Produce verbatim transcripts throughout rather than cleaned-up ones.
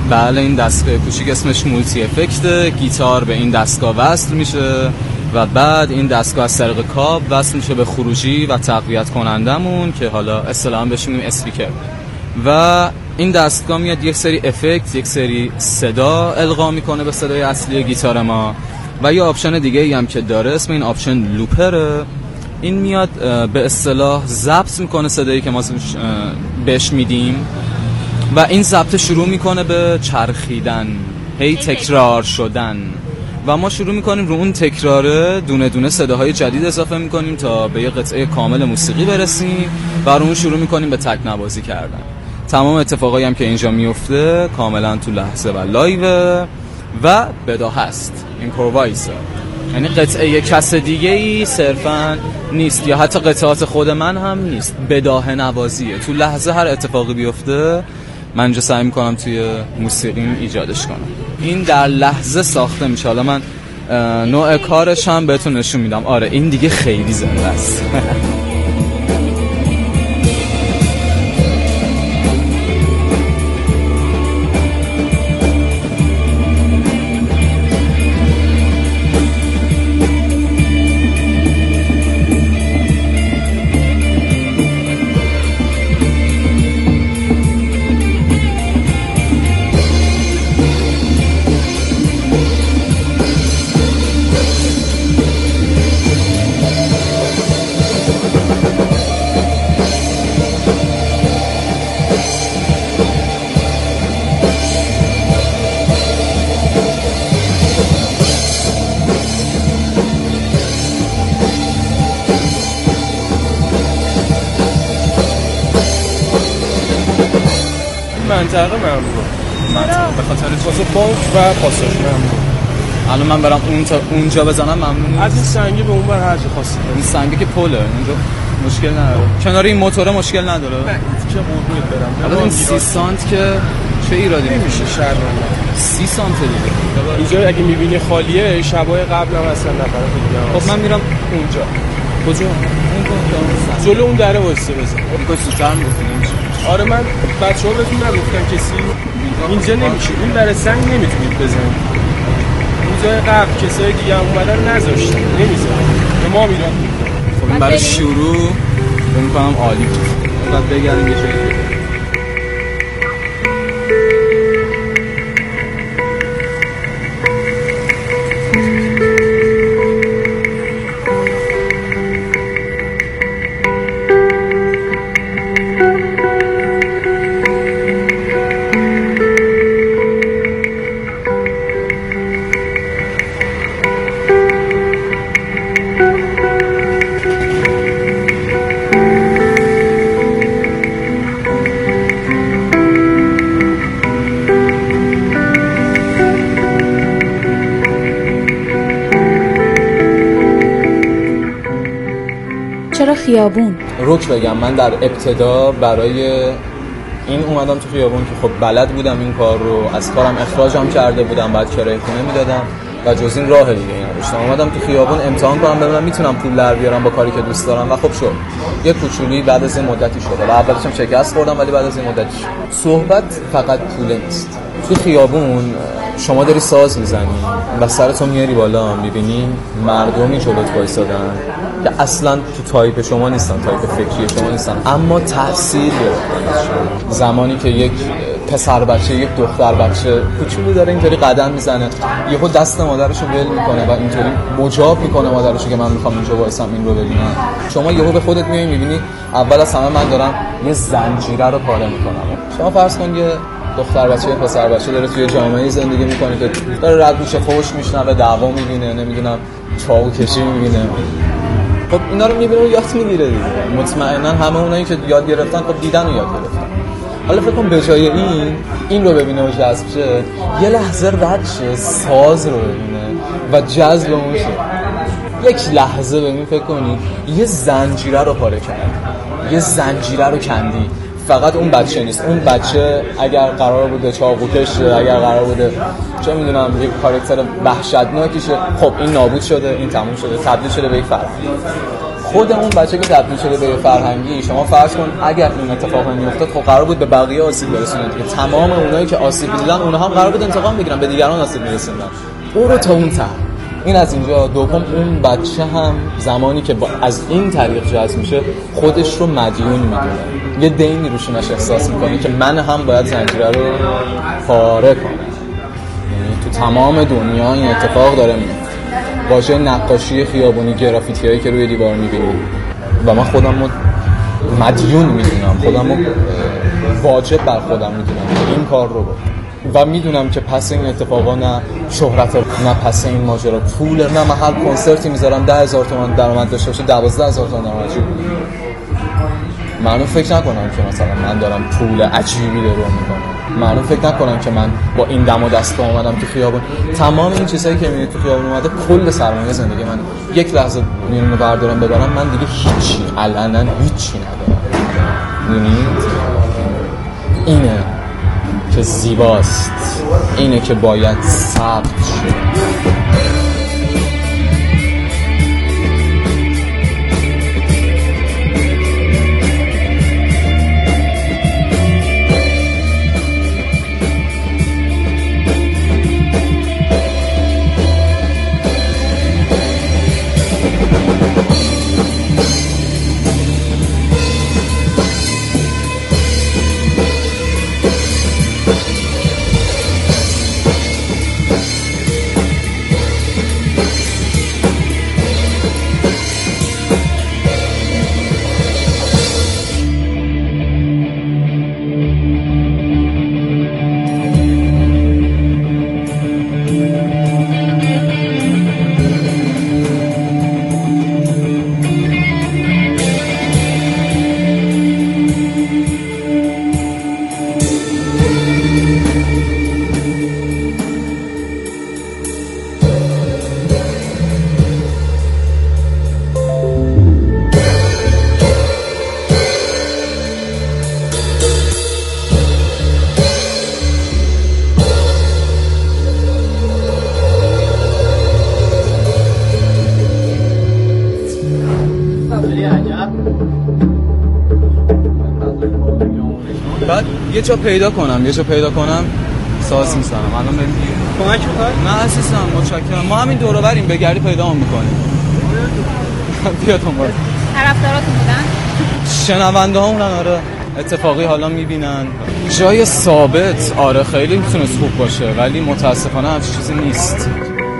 بله، این دستگاه کوچیک اسمش مولتی افکت، گیتار به این دستگاه وصل میشه و بعد این دستگاه از طریق کاب وصل میشه به خروجی و تقویت کنندمون که حالا اصطلاحاً بهش میگیم اسپیکر. و این دستگاه میاد یک سری افکت، یک سری صدا القا میکنه به صدای اصلی گیتار ما. و یه آپشن دیگه ای هم که داره اسم این آپشن لوپره. این میاد به اصطلاح ضبط میکنه صدایی که ما بهش میدیم و این ضبط شروع میکنه به چرخیدن، هی تکرار شدن و ما شروع میکنیم رو اون تکراره دونه دونه صداهای جدید اضافه میکنیم تا به یه قطعه کامل موسیقی برسیم و رو اون شروع میکنیم به تک نوازی کردن. تمام اتفاقایی هم که اینجا میفته کاملا تو لحظه و لایو و بداهه است، ایمپرووایزه، یعنی قطعه کس دیگه ای صرفا نیست یا حتی قطعات خود من هم نیست، بداهه نوازیه. تو لحظه هر اتفاقی بیفته من اینجا سعی میکنم توی موسیقیم ایجادش کنم. این در لحظه ساخته میشه. حالا من نوع کارش هم بهتون نشون میدم. آره این دیگه خیلی زنده است. منطقه ممنون. منطقه به خاطر واسه بانک و پاساژ ممنون. الان من برام اون تا اونجا بزنم ممنون. از این سنگی به اون بر هر جا خواستید. این سنگی که پله اونجا مشکل نداره. کنار این موتور مشکل نداره. نه چه قربونت برم. الان این سی سانت که چه ایرادی نمیشه شرمنده. سی سانت دیگه. اینجا اگه می‌بینی خالیه، شبای قبل هم اصلا نفر دیگه. خب من میرم اونجا. کجا؟ اون کجا؟ جلو اون در واسه بزن. اون کجا سوتر میگفتین؟ آره من بچه‌ها بهتون نگفتن کسی اینجا نمیشه، این برای سنگ نمیتونید بزنید. اونجای قبل کسای دیگه هم اومدن نذاشتن، نمیذارن. ما میرم. خب این برای شروع فکر می‌کنم عالی بود. بعد بگردیم یه جایی. چرا خیابون؟ روک بگم من در ابتدا برای این اومدم تو خیابون که خب بلد بودم این کار رو، از کارم اخراجم کرده بودم، بعد کرایه خونه میدادم و جز این راه دیگه ای نداشتم. اومدم تو خیابون امتحان کنم ببینم میتونم پول در بیارم با کاری که دوست دارم و خب شد. یه کوچولی بعد از این مدتی شد. و اولش هم شکست خوردم ولی بعد از این مدتی شد. صحبت فقط پول نیست. تو خیابون شما داری ساز میزنی و سرتو میاری بالا، میبینی مردمی جلوت وایسادن که اصلا تو تایپ شما نیستن، تایپ فکری شما نیستن، اما تاثیر گرفتن. زمانی که یک پسر بچه، یک دختر بچه کوچولو داره اینطوری قدم میزنه، یهو دست مادرشو ول میکنه و اینطوری مجاب میکنه مادرشو که من میخوام اینجا وایسم این رو ببینم. شما یهو به خودت میای میبینی اول از همه من دارم یه زنجیره رو پاره میکنم. شما فرض کن یه دختر بچه، پسر بچه داره توی جامعه زندگی میکنه که داره رد میشه، فحش میشنوه، دعوا میبینه، نمیدونم چاقو کشی میبینه. خب اینا رو میبینه و یاد میگیره دیگه. مطمئنا همه اونایی که یاد گرفتن خب دیدن و یاد گرفتن. حالا فکر کنم به جای این این رو ببینه و جذب شه، یه لحظه رد شه ساز رو ببینه و جذب اون شه. یک لحظه ببین فکر کنی یه زنجیره رو پاره کردی، یه زنجیره رو کندی. فقط اون بچه نیست، اون بچه اگر قرار بوده چاقوکش شه، اگر قرار بوده چه میدونم یک کاراکتر وحشتناکی شه، خب این نابود شده، این تموم شده، تبدیل شده به یک فرد. خود اون بچه که تبدیل شده به فرهنگی، شما فرض کن اگر این اتفاق نمیافتاد خب قرار بود به بقیه آسیب برسونه دیگه. تمام اونایی که آسیب دیدن اونها هم قرار بود انتقام بگیرن، به دیگران آسیب میرسوندن. برو تا اون ته. این از اینجا. دوم اون بچه هم زمانی که از این طریق جذب میشه خودش رو مدیون میدونه، یه دینی روشونش احساس میکنه که من هم باید زنجیره رو پاره کنم. یعنی تو تمام دنیا این اتفاق داره میفته. واژه نقاشی خیابونی، گرافیتی هایی که روی دیوار میبینید و من خودم رو مدیون میدونم، خودم رو واجب بر خودم میدونم این کار رو بکنم و میدونم که پس این اتفاقا نه شهرت، نه پس این ماجرا پول، نه من هر کنسرتی میذارم ده هزار تومان درآمد داشته باشه دوازده هزار تومان درآمد داشته باشه، معنی فکر نکنم که مثلا من دارم پول عجیبی درو میکنم، معنی فکر نکنم که من با این دم و دست اومدم تو خیابون. تمام این چیزایی که میبینید تو خیابون اومده کل سرمایه زندگی من. یک لحظه میرم بردارم ببرم من دیگه هیچی، علنا هیچی ندارم. میبینید اینه که زیباست، اینه که باید ثبت شه. بعد یه جا پیدا کنم یه جا پیدا کنم ساز میزنم. الان بریم کمک می‌کنی؟ نه عزیزم متشکرم. ما همین دور و بریم بگردی پیدا هم میکنیم. بیا تو برو. طرفداراتون بودن؟ شنونده هامونن. آره اتفاقی حالا میبینن جای ثابت. آره خیلی میتونست خوب باشه ولی متاسفانه همچین چیزی نیست.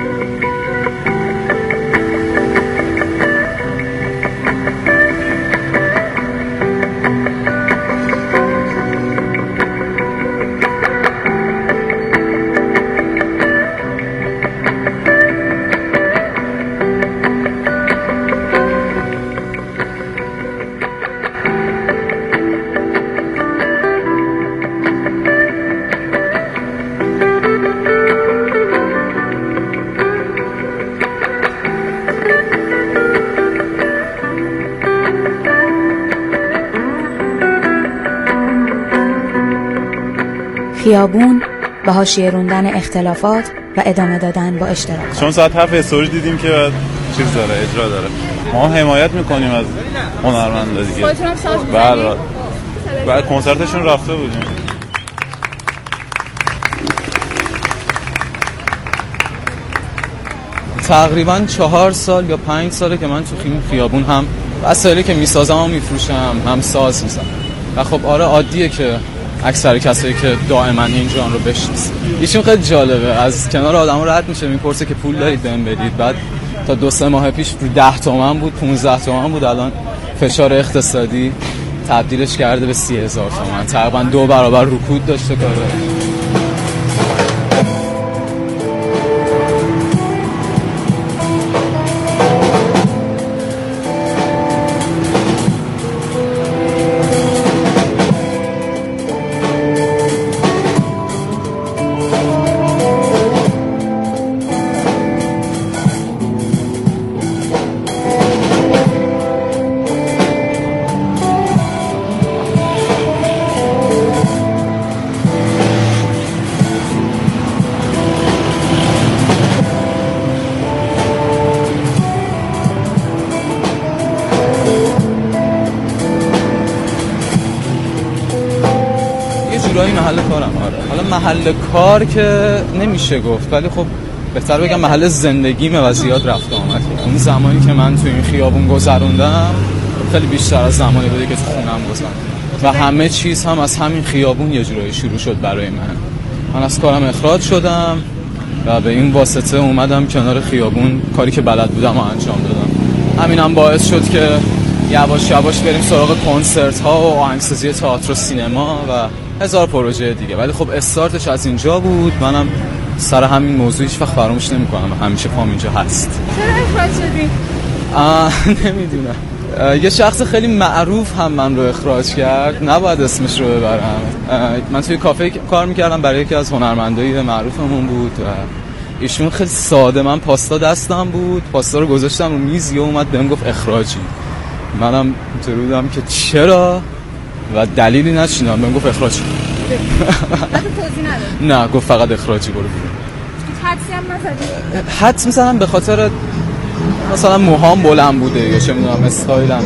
خیابون به حاشیه روندن اختلافات و ادامه دادن با اشتراک. چون ساعت هفت استوری دیدیم که چیز داره اجرا داره. ما حمایت میکنیم از هنرمندا دیگه. خودتون هم ساز می‌زنید؟ بله. بعد کنسرتشون رفته بودیم. تقریبا چهار سال یا پنج ساله که من تو خیابون هم وسایلی که میسازم هم میفروشم هم ساز میزنم و خب آره عادیه که اکثر کسایی که دائما این ژانر رو بشناسن. ایشون خیلی جالبه از کنار آدمو رد میشه میپرسه که پول دارید بهم بدید. بعد تا دو سه ماه پیش ده تومن بود پانزده تومن بود، الان فشار اقتصادی تبدیلش کرده به سی هزار تومن. تقریبا دو برابر رکود داشته کاره. محل کار که نمیشه گفت، ولی خب بهتر بگم محل زندگیمه و زیاد رفت آمد کردم. اون زمانی که من تو این خیابون گذروندم خیلی بیشتر از زمانی بوده که تو خونم گذروندم و همه چیز هم از همین خیابون یه جورایی شروع شد برای من. من از کارم اخراج شدم و به این واسطه اومدم کنار خیابون، کاری که بلد بودم و انجام دادم. همینم باعث شد که یواش یواش بریم سراغ کنسرت ها و آهنگسازی تئاتر و سینما و هزار پروژه دیگه. ولی خب استارتش از اینجا بود. منم سر همین موضوع هیچ وقت فراموش نمی‌کنم، همیشه پام اینجا هست. چرا اخراج شدی؟ نمیدونم. یه شخص خیلی معروف هم من رو اخراج کرد، نباید اسمش رو ببرم. من توی کافه کار میکردم، برای یکی از هنرمندای معروفمون بود و ایشون خیلی ساده، من پاستا دستم بود، پاستا رو گذاشتم رو میز، یه اومد بهم گفت اخراجی. منم اینطوری بودم که چرا و دلیلی نشیدم، بهم گفت اخراجی. بعد توضیح نداد؟ نه، گفت فقط اخراجی برو بیرون. حدسی هم نزدی؟ حدس میزنم به خاطر مثلا موهام بلند بوده یا چه میدونم استایلم.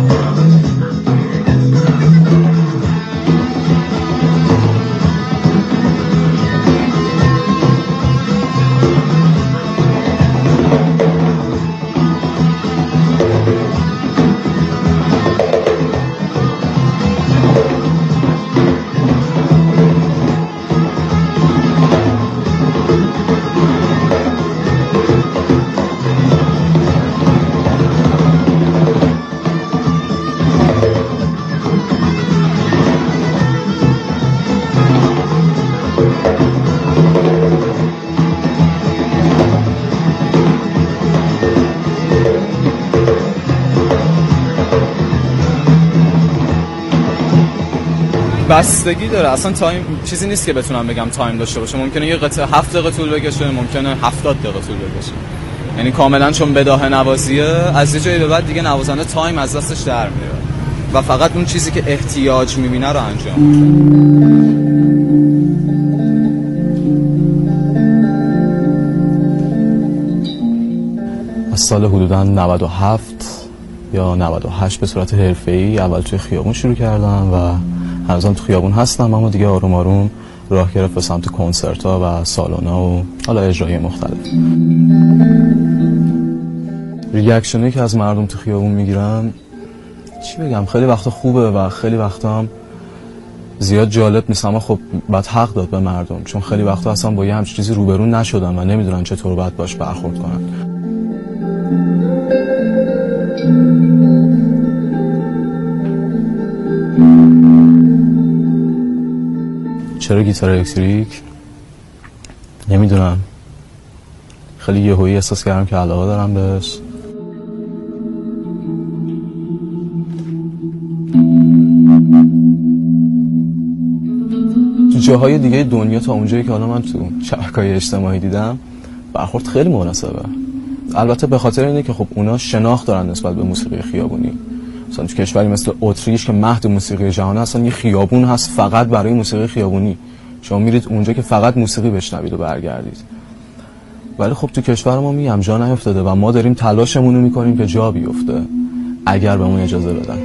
بستگی داره، اصلا تایم چیزی نیست که بتونم بگم تایم داشته باشه. ممکنه یه قطعه هفت دقیقه طول بکشه، ممکنه هفتاد دقیقه طول بکشه، یعنی کاملا چون بداهه نوازیه از یه جایی به بعد دیگه نوازنده تایم از دستش در میره و فقط اون چیزی که احتیاج میبینه رو انجام میده. از سال حدوداً نود و هفت یا نود و هشت به صورت حرفه‌ای اول توی خیابون شروع کردم و هنوزم تو خیابون هستم، اما دیگه آروم آروم راه گرفت به سمت کنسرت‌ها و سالن‌ها و حالا اجرای مختلف. ریاکشنی که از مردم تو خیابون میگیرم چی بگم، خیلی وقتا خوبه و خیلی وقتا هم زیاد جالب نیست، اما خب باید حق داد به مردم، چون خیلی وقتا اصلا با یه همچین چیزی روبرو نشدن و نمیدونن چطور باید باش برخورد کنن. چرا گیتار الکتریک؟ نمیدونم، خیلی یهویی احساس کردم که علاقه دارم بهش. تو جاهای دیگه دنیا تا اونجایی که حالا من تو شبکه‌های اجتماعی دیدم برخورد خیلی مناسبه. البته به خاطر اینه که خب اونا شناخت دارن نسبت به موسیقی خیابونی. مثلا تو کشوری مثل اتریش که مهد موسیقی جهان هستن، یه خیابون هست فقط برای موسیقی خیابونی، شما میرید اونجا که فقط موسیقی بشنوید و برگردید. ولی خب تو کشور ما میگم جا نیفتاده و ما داریم تلاشمون رو میکنیم که جا بیفته اگر بهمون اجازه بدن.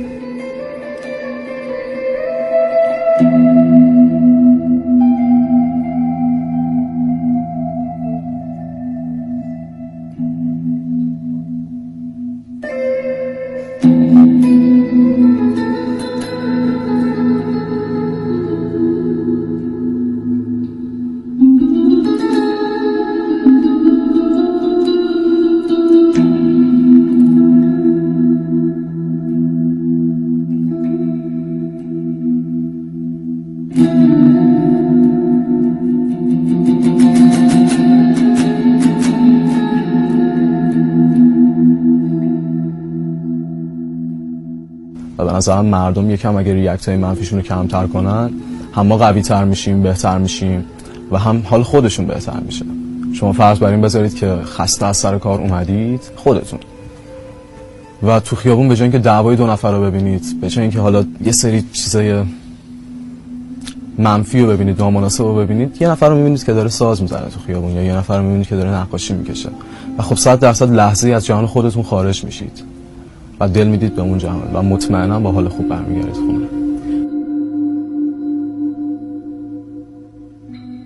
و به نظرم مردم یکم اگر ریاکت های منفیشون رو کمتر کنن، هم ما قوی تر میشیم، بهتر میشیم و هم حال خودشون بهتر میشه. شما فرض بر این بذارید که خسته از سر کار اومدید خودتون و تو خیابون به جای اینکه دعوای دو نفر رو ببینید، به جای اینکه حالا یه سری چیزای منفی رو ببینید، نامناسب رو ببینید، یه نفر رو میبینید که داره ساز میزنه تو خیابون یا یه نفر رو میبینید که داره نقاشی میکشه و خب صد درصد لحظه‌ای از جهان خودتون خارج میشید و دل میدید به اون جهان و مطمئنا با حال خوب برمیگردید خونه.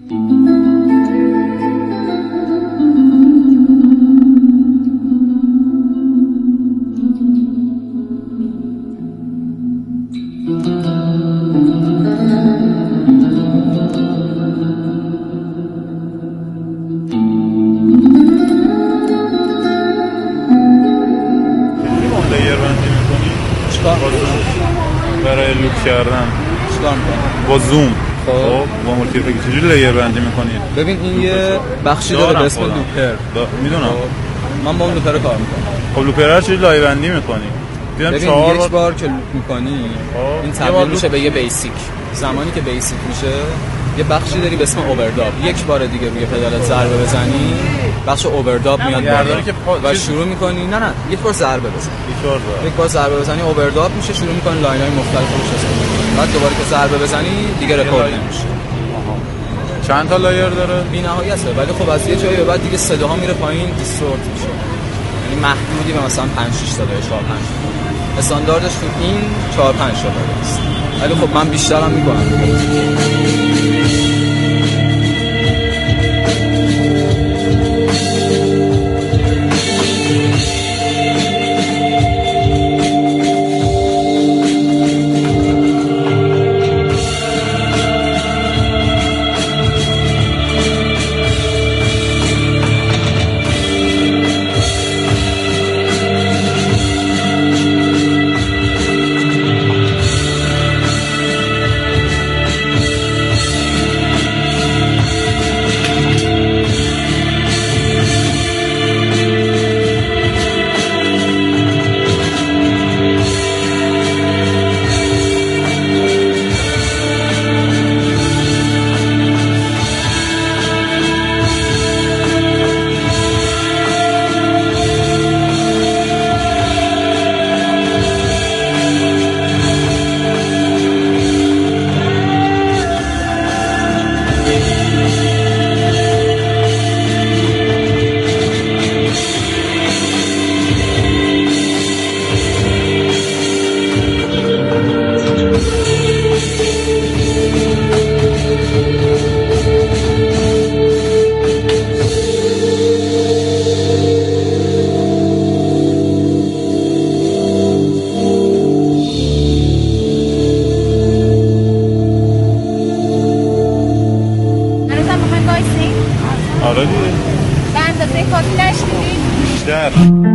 برای لوک کردن چیکار می‌کنی؟ با زوم. خب با مولتیپل چجوری لایر بندی می‌کنید؟ ببین این یه بخشی داره به اسم لوپر. میدونم. من با اون لوپر کار می‌کنم. خب لوپر رو چجوری لایر بندی می‌کنی؟ ببین چهار یک بار که لوپ می‌کنی این تبدیل میشه به یه بیسیک. زمانی که بیسیک میشه یه بخشی داری به اسم اوورداب. یک بار دیگه روی پدالت ضربه بزنی بخش اوورداب میاد بالا و شروع می‌کنی. نه نه یک بار ضربه بزن. یک بار یک بار ضربه بزنی اوورداب میشه، شروع می‌کنی لاین‌های مختلف روش استفاده. بعد دوباره که ضربه بزنی دیگه رکورد نمیشه. چند تا لایر داره؟ بی‌نهایته، ولی خب از یه جایی به بعد دیگه صداها میره پایین، دیستورت میشه. یعنی محدودی به مثلا پنج شش تا چهار پنج تا. استانداردش تو این چهار پنج تا است. ولی خب من بیشترم میکنم. آره دیگه به اندازه کافی نشدیدی؟ بیشتر.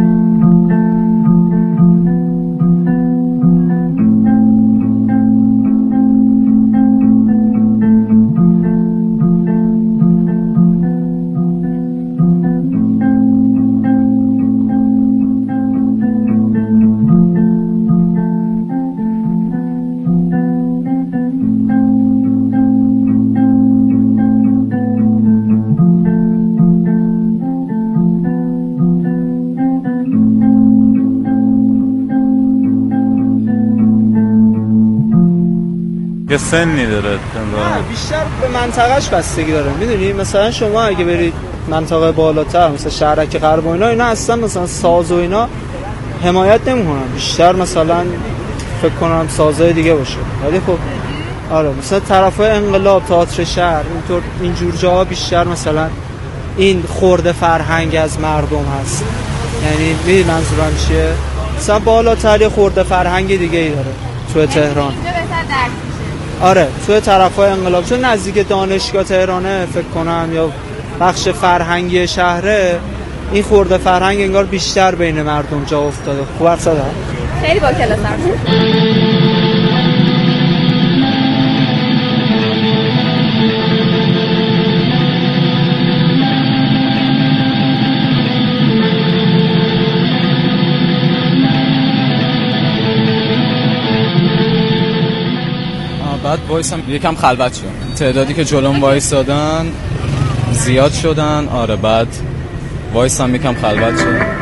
یه سنی داره. نه بیشتر به منطقهش بستگی داره. میدونی مثلا شما اگه برید منطقه بالاتر مثلا شهرک غرب و اینا اینا اصلا مثلا ساز و اینا حمایت نمیکنن، بیشتر مثلا فکر کنم سازهای دیگه باشه. ولی خب آره مثلا طرفای انقلاب، تئاتر شهر، اینطور اینجور جاها بیشتر مثلا این خورده فرهنگ از مردم هست. یعنی میدونی منظورم چیه؟ مثلا بالاتر یه خورده فرهنگ دیگه ای داره تو تهران. آره توی طرفای انقلاب چون نزدیک دانشگاه تهرانه فکر کنم یا بخش فرهنگی شهره، این خورده فرهنگ انگار بیشتر بین مردم جا افتاده. خوب حرف زدم؟ خیلی با کلاس حرف بعد وایسم یکم خلوت شد، تعدادی که جلوم وایسادن زیاد شدن. آره بعد وایسم یکم خلوت شد.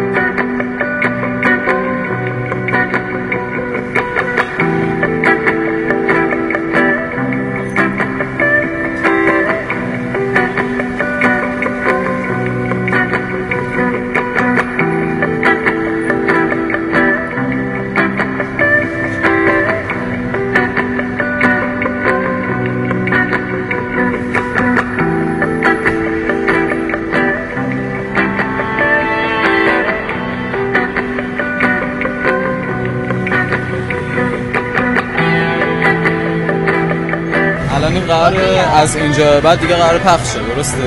الان قراره از اینجا بعد دیگه قراره پخش شه، درسته؟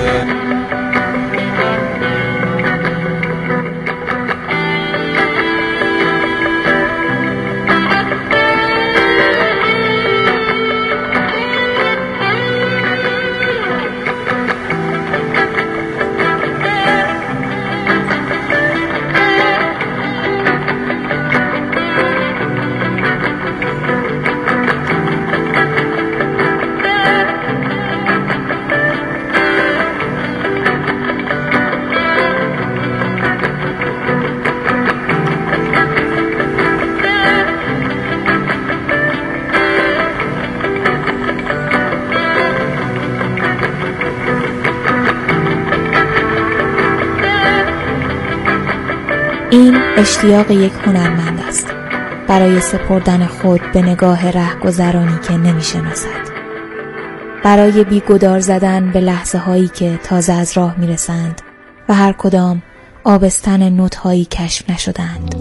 این اشتیاق یک هنرمند است برای سپردن خود به نگاه رهگذرانی که نمی‌شناسد، برای بی‌گدار زدن به لحظه هایی که تازه از راه میرسند و هر کدام آبستن نوت هایی کشف نشدند.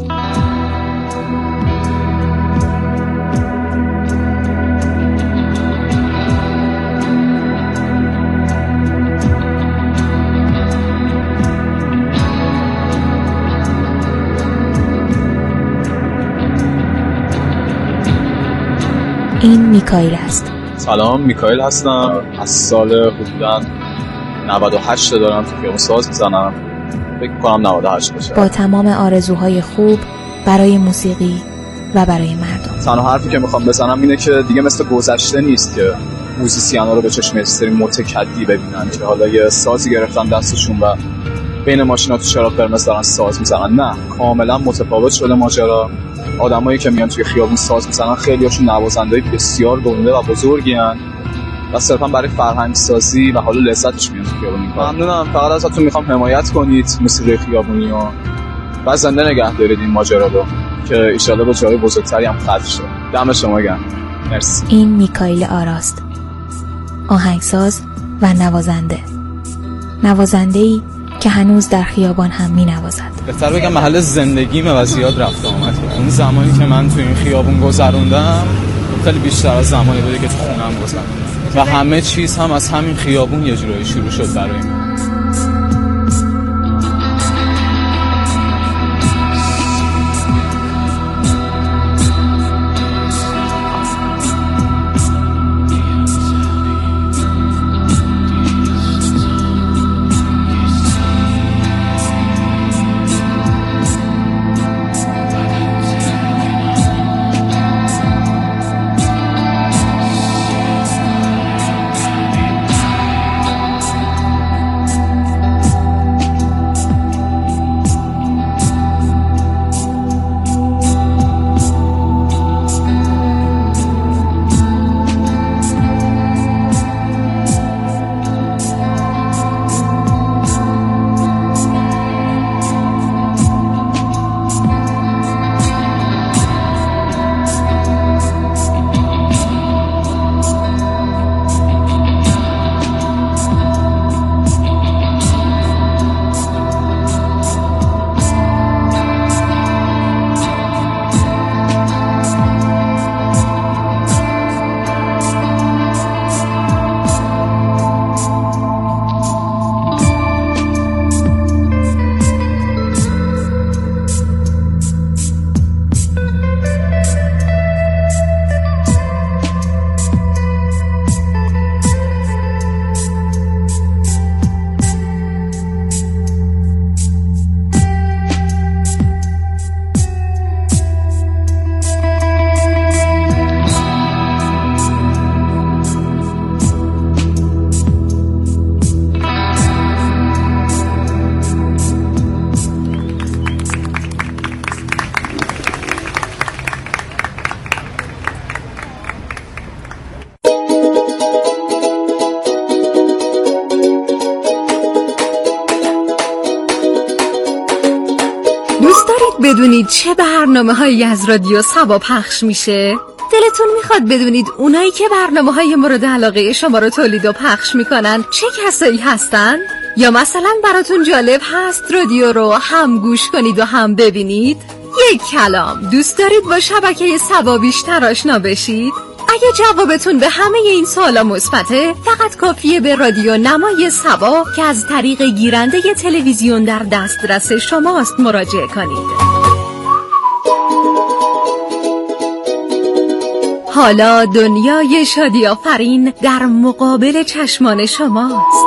این میکائیل است. سلام، میکائیل هستم. از سال حدوداً نود و هشت دارم تو خیابون ساز میزنم. فکر کنم نود و هشت باشه. با تمام آرزوهای خوب برای موسیقی و برای مردم. تنها حرفی که میخوام بزنم اینه که دیگه مثل گذشته نیست که موزیسینا رو به چشم یه سری متکدی ببینن که حالا یه سازی گرفتن دستشون و بین ماشینا تو چراغ قرمز دارن ساز میزنن. نه، کاملا متفاوت شده ماجرا. آدمایی که میان توی خیابون ساز میزنن خیلیاشون نوازنده‌ای بسیار گنده و بزرگی ان و صرفا برای فرهنگ سازی و حالا لذتش میان توی خیابون. ممنونم. فقط ازتون میخوام حمایت کنید موسیقی خیابونی رو و زنده نگه دارید این ماجرا رو که ان شاءالله به جای بزرگتری هم ختم شه. دم شما گرم. مرسی. این میکائیل آراست، آهنگساز و نوازنده. نوازنده‌ای که هنوز در خیابان هم می نوازد. بهتر بگم محل زندگیمه و زیاد رفت آمد. اون زمانی که من تو این خیابون گذروندم خیلی بیشتر از زمانی بوده که تو خونم گذروندم و همه چیز هم از همین خیابون یه جورایی شروع شد برای من. بدونید چه برنامه‌هایی از رادیو سبا پخش میشه؟ دلتون میخواد بدونید اونایی که برنامه‌های مورد علاقه شما رو تولید و پخش میکنن چه کسایی هستن؟ یا مثلا براتون جالب هست رادیو رو هم گوش کنید و هم ببینید؟ یک کلام، دوست دارید با شبکه سبا بیشتر آشنا بشید؟ اگه جوابتون به همه این سوالا مثبته، فقط کافیه به رادیو نمای سبا که از طریق گیرنده تلویزیون در دسترس شماست مراجعه کنید. حالا دنیای شادی آفرین در مقابل چشمان شماست.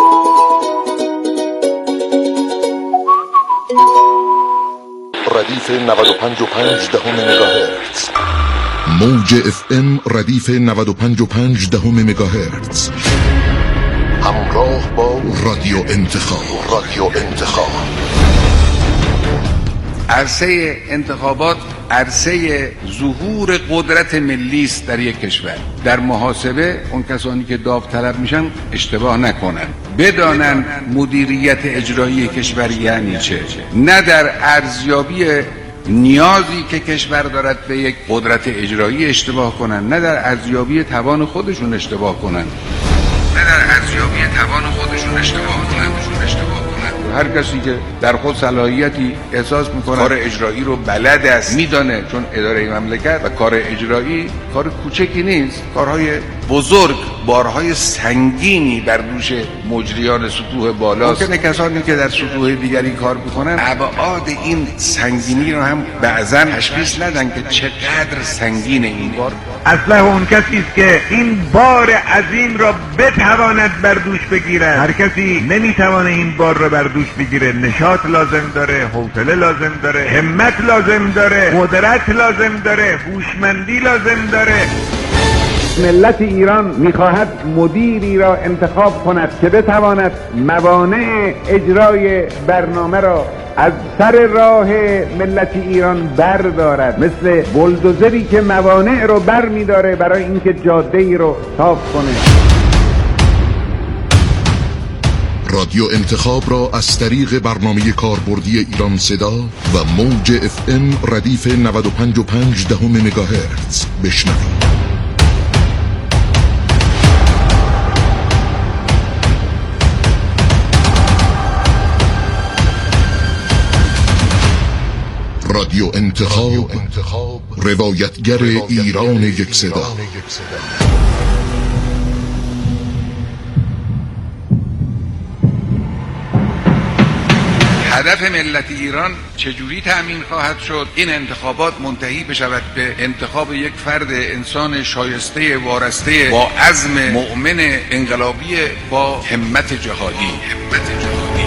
ردیف نود و پنج و پنج دهم مگاهرتز، موج اف ام ردیف نود و پنج و پنج دهم مگاهرتز، همراه با رادیو انتخاب. رادیو انتخاب عرصه انتخابات عرصه ظهور قدرت ملی است در یک کشور. در محاسبه اون کسانی که داوطلب میشن اشتباه نکنن، بدانن مدیریت اجرایی کشور یعنی چه، نه در ارزیابی نیازی که کشور دارد به یک قدرت اجرایی اشتباه کنن، نه در ارزیابی توان خودشون اشتباه کنن، نه در ارزیابی توان خودشون اشتباه کنن. هر کسی که در خود صلاحیتی احساس میکنه کار اجرایی رو بلد است، میدانه، چون اداره مملکت و کار اجرایی کار کوچکی نیست، کارهای بزرگ، بارهای سنگینی بر دوش مجریان سطوح بالاست. ممکنه کسانی که در سطوح دیگری کار میکنن ابعاد این سنگینی رو هم بعضا تشخیص ندن که چقدر سنگین این بار. اصلا اون کسی است که این بار عظیم را بتواند بر دوش بگیرد. هر کسی نمیتوانه این بار را بر دوش بگیره. نشاط لازم داره، حوصله لازم داره، همت لازم داره، قدرت لازم داره، هوشمندی لازم داره. ملت ایران میخواهد مدیری را انتخاب کند که بتواند موانع اجرای برنامه را از سر راه ملت ایران بردارد، مثل بلدوزری که موانع رو بر میداره برای اینکه جاده ای رو صاف کنه. رادیو انتخاب را از طریق برنامه کاربردی ایران صدا و موج اف ام ردیف نود و پنج و پنج دهم مگاهرتز بشنوید. رادیو انتخاب، روایتگر ایران یک صدا. هدف ملت ایران چجوری تأمین خواهد شد این انتخابات منتهی بشود به انتخاب یک فرد انسان شایسته وارسته با عزم مؤمن انقلابی با همت جهادی همت جهادی.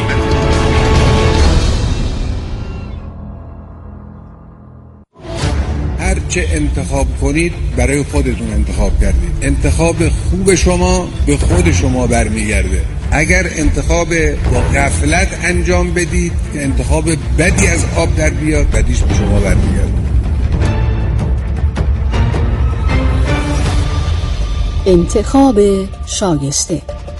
هر چه انتخاب کنید برای خودتون انتخاب کردید. انتخاب خوب شما به خود شما برمیگرده. اگر انتخاب با غفلت انجام بدید که انتخاب بدی از آب در بیاد، بدیش به شما برمیگرده. انتخاب شایسته.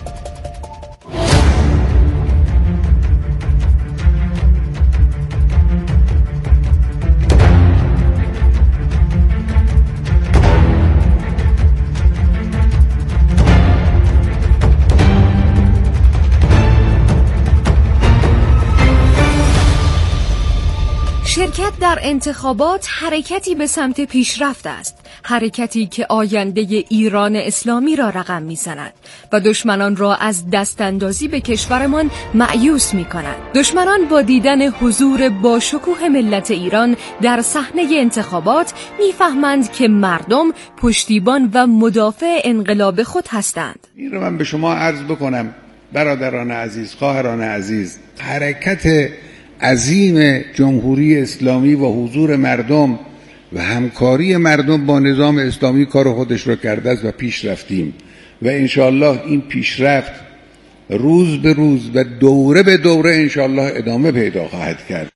شرکت در انتخابات حرکتی به سمت پیشرفت است، حرکتی که آینده ایران اسلامی را رقم می‌زند و دشمنان را از دستاندازی به کشورمان مأیوس می‌کند. دشمنان با دیدن حضور باشکوه ملت ایران در صحنه انتخابات می‌فهمند که مردم پشتیبان و مدافع انقلاب خود هستند. این رو من به شما عرض بکنم برادران عزیز، خواهران عزیز، حرکت عظیم جمهوری اسلامی و حضور مردم و همکاری مردم با نظام اسلامی کار خودش رو کرده است و پیش رفتیم و انشاءالله این پیشرفت روز به روز و دوره به دوره انشاءالله ادامه پیدا خواهد کرد.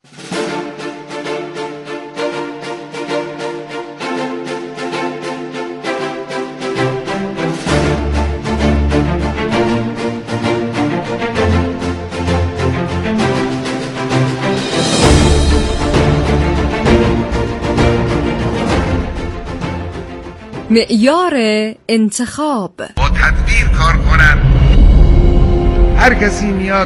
معیار انتخاب با تدبیر کار کنن. هر کسی میاد